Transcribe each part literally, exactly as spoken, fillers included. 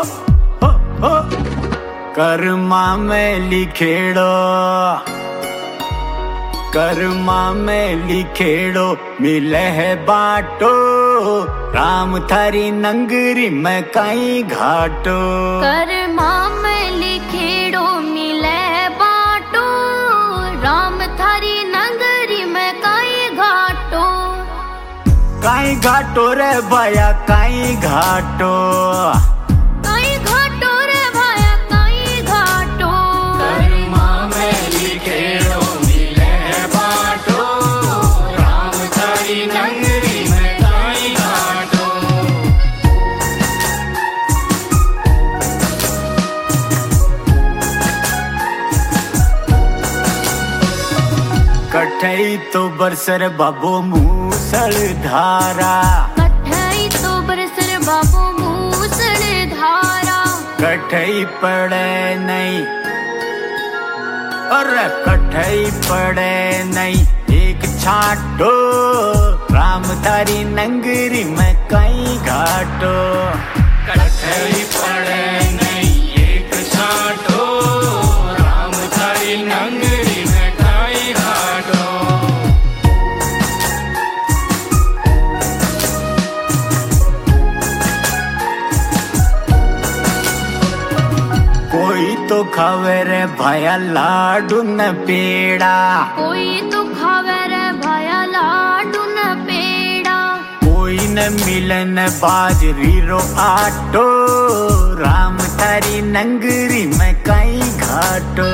हो हो कर्मा में लिखेड़ो, कर्मा में लिखेड़ो मिले है बाटो, राम थारी नंगरी में काई घाटो। कर्मा में लिखेड़ो मिले बाटो, राम थारी नंगरी में काई घाटो। काई घाटो रे भया काई घाटो, काई घाटो रे भया काई घाटो। कर्मा में लिखेड़ो मिले है बाटो, राम थारी नंगरी में काई घाटो। कठई तो बरसर बाबो मूसल धारा, कठई तो बरसर बाबो मूसल धारा। कठई पड़े नहीं और कठई पड़े नहीं एक छाटो, राम थारी नंगरी में कई घाटो। कठई पड़े नहीं एक छाटो, राम थारी नंगरी में कई घाटो। कोई तो खावे रे भया लाडू न पेड़ा, कोई तो खावे रे भया लाडू न पेड़ा। कोई न मिलन बाजरी रो आटो, राम थारी नंगरी में कई घाटो।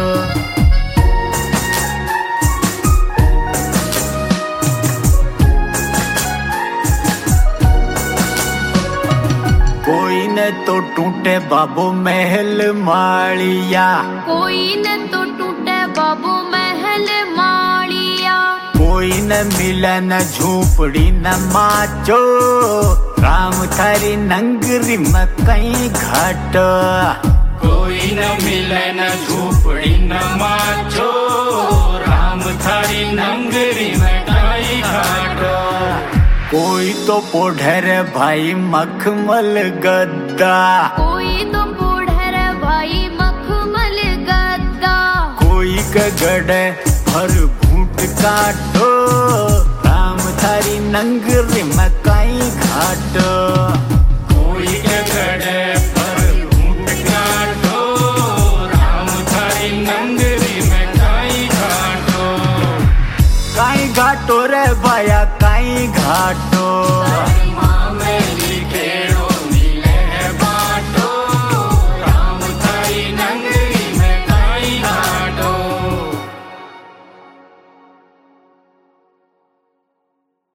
कोई न तो टूटे बाबू महल मालिया, कोई न तो टूटे बाबू महल मालिया। कोई न मिलन झूपड़ी न माचो, राम थारी नंगरी में कई घाटो। कोई न मिलन झूपड़ी न माचो, राम थारी नंगरी में कई घाटो। कोई तो पोढ़र भाई मखमल गद्दा, कोई तो पोढ़र भाई मखमल गद्दा। कोई कगड़े भर भूट काटो, राम थारी नंगरी में कई घाटो। कोई कगड़े भर भूट काटो, राम थारी नंगरी में कई घाटो। काई घाटो रे भया काई घाटो।